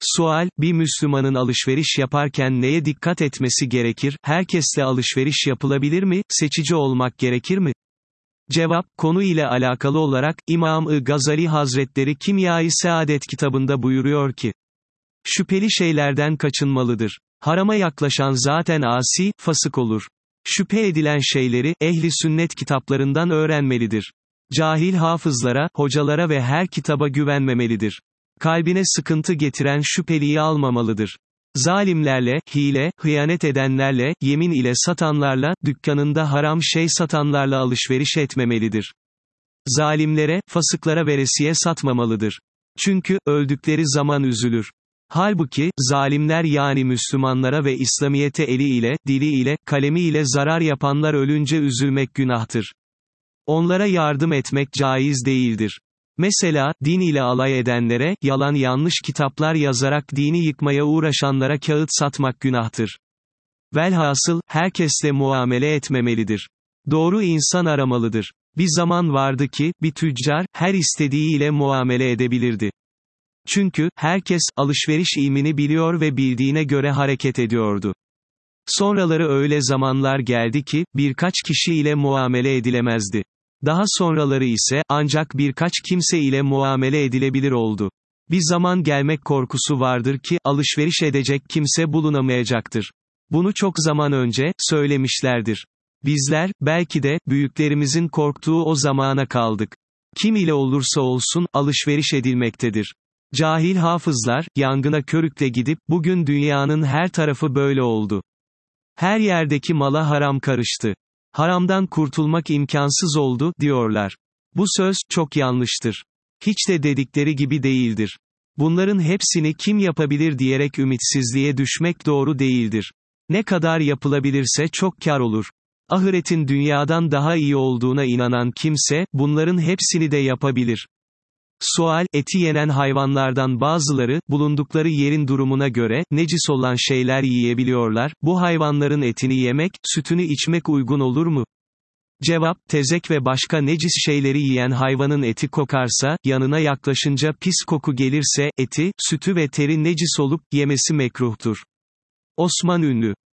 Sual, bir Müslümanın alışveriş yaparken neye dikkat etmesi gerekir, herkesle alışveriş yapılabilir mi, seçici olmak gerekir mi? Cevap, konu ile alakalı olarak, İmam-ı Gazali Hazretleri Kimya-i Saadet kitabında buyuruyor ki, şüpheli şeylerden kaçınmalıdır. Harama yaklaşan zaten asi, fasık olur. Şüphe edilen şeyleri, ehli sünnet kitaplarından öğrenmelidir. Cahil hafızlara, hocalara ve her kitaba güvenmemelidir. Kalbine sıkıntı getiren şüpheliyi almamalıdır. Zalimlerle, hile, hıyanet edenlerle, yemin ile satanlarla, dükkanında haram şey satanlarla alışveriş etmemelidir. Zalimlere, fasıklara veresiye satmamalıdır. Çünkü, öldükleri zaman üzülür. Halbuki, zalimler yani Müslümanlara ve İslamiyete eli ile, dili ile, kalemi ile zarar yapanlar ölünce üzülmek günahtır. Onlara yardım etmek caiz değildir. Mesela, din ile alay edenlere, yalan yanlış kitaplar yazarak dini yıkmaya uğraşanlara kağıt satmak günahtır. Velhasıl, herkesle muamele etmemelidir. Doğru insan aramalıdır. Bir zaman vardı ki, bir tüccar, her istediğiyle muamele edebilirdi. Çünkü, herkes, alışveriş ilmini biliyor ve bildiğine göre hareket ediyordu. Sonraları öyle zamanlar geldi ki, birkaç kişi ile muamele edilemezdi. Daha sonraları ise, ancak birkaç kimse ile muamele edilebilir oldu. Bir zaman gelmek korkusu vardır ki, alışveriş edecek kimse bulunamayacaktır. Bunu çok zaman önce, söylemişlerdir. Bizler, belki de, büyüklerimizin korktuğu o zamana kaldık. Kim ile olursa olsun, alışveriş edilmektedir. Cahil hafızlar, yangına körükle gidip, bugün dünyanın her tarafı böyle oldu. Her yerdeki mala haram karıştı. Haramdan kurtulmak imkansız oldu, diyorlar. Bu söz, çok yanlıştır. Hiç de dedikleri gibi değildir. Bunların hepsini kim yapabilir diyerek ümitsizliğe düşmek doğru değildir. Ne kadar yapılabilirse çok kar olur. Ahiretin dünyadan daha iyi olduğuna inanan kimse, bunların hepsini de yapabilir. Sual, eti yenen hayvanlardan bazıları, bulundukları yerin durumuna göre, necis olan şeyler yiyebiliyorlar, bu hayvanların etini yemek, sütünü içmek uygun olur mu? Cevap, tezek ve başka necis şeyleri yiyen hayvanın eti kokarsa, yanına yaklaşınca pis koku gelirse, eti, sütü ve teri necis olup, yemesi mekruhtur. Osman Ünlü